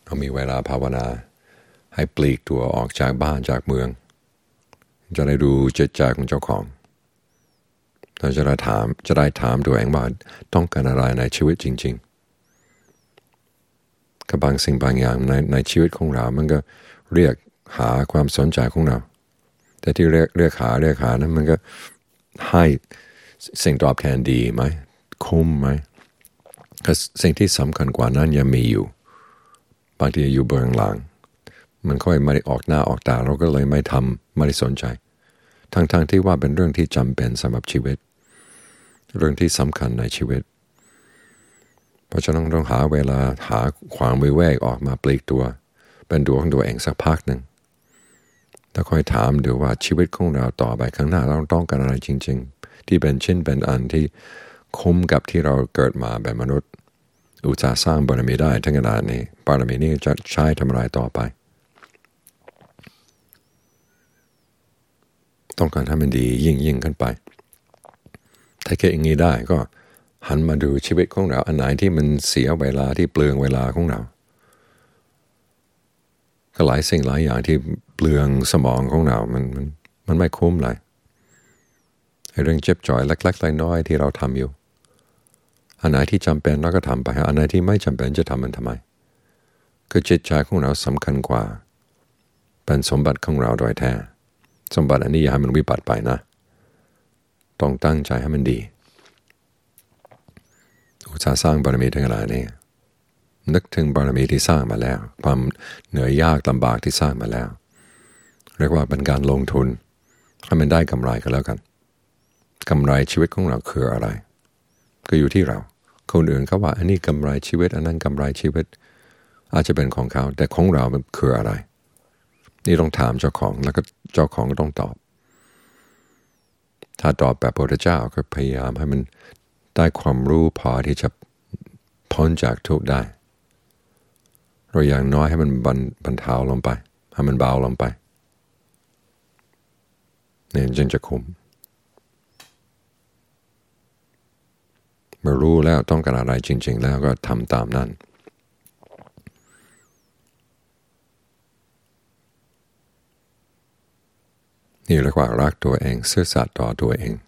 เรามีเวลาภาวนาให้ปลีกตัวออกจากบ้านจากเมืองจะได้ดูจิตใจของเจ้าของเราจะได้ถามตัวเองว่าต้องการอะไรในชีวิตจริงๆกับบางสิ่งบางอย่างในชีวิตของเรามันก็เรียกหาความสนใจของเราแต่ที่เรียกหานั้นมันก็ให้สิ่งตอบแทนดีไหมคุ้มไหมก็สิ่งที่สำคัญกว่านั้นยังมีอยู่บางทีอยู่เบื้องหลังมันค่อยไม่ได้ออกหน้าออกตาเราก็เลยไม่ได้สนใจทั้งที่ว่าเป็นเรื่องที่จำเป็นสำหรับชีวิตเรื่องที่สำคัญในชีวิตเพราะฉะนั้นต้องหาเวลาหาความวิเวกออกมาปลีกตัวเป็นตัวของตัวเองสักพักหนึ่งแล้วค่อยถามดูว่าชีวิตของเราต่อไปข้างหน้าเราต้องการอะไรจริงๆที่เป็นชิ้นเป็นอันที่คุ้มกับที่เราเกิดมาเป็นมนุษย์อุตสาห์สร้างบารมีได้ทั้งขนาดนี้บารมีนี้จะใช้ทำอะไรต่อไปต้องการให้มันดียิ่งขึ้นไปถ้าคิดอย่างนี้ได้ก็หันมาดูชีวิตของเราอันไหนที่มันเสียเวลาที่เปลืองเวลาของเราก็หลายสิ่งหลายอย่างที่เปลืองสมองของเรามันไม่คุ้มเลยเรื่องเจ็บจ่อยเล็กๆน้อยๆที่เราทำอยู่อันไหนที่จำเป็นเราก็ทำไปอันไหนที่ไม่จำเป็นจะทำมันทำไมคือจิตใจของเราสำคัญกว่าเป็นสมบัติของเราโดยแท้สมบัติอันนี้อย่าให้มันวิบัติไปนะต้องตั้งใจให้มันดีอุตสาห์สร้างบารมีทั้งหลายนี้นึกถึงบารมีที่สร้างมาแล้วความเหนื่อยยากลำบากที่สร้างมาแล้วเรียกว่าเป็นการลงทุนให้มันได้กำไรก็แล้วกันกำไรชีวิตของเราคืออะไรก็อยู่ที่เราคนอื่นเขาว่าอันนี้กำไรชีวิตอันนั้นกำไรชีวิตอาจจะเป็นของเขาแต่ของเรามันคืออะไรนี่ต้องถามเจ้าของแล้วก็เจ้าของก็ต้องตอบถ้าตอบแบบพระพุทธเจ้าก็พยายามให้มันได้ความรู้พอที่จะพ้นจากทุกข์ได้เราอย่างน้อยให้มันบรรเทาลงไปให้มันเบาลงไปเนี่ยจึงจะคุ้มเมื่อรู้แล้วต้องการอะไรจริงๆแล้วก็ทำตามนั้นนี่เรียกว่ารักตัวเองซื่อสัตย์ต่อตัวเอง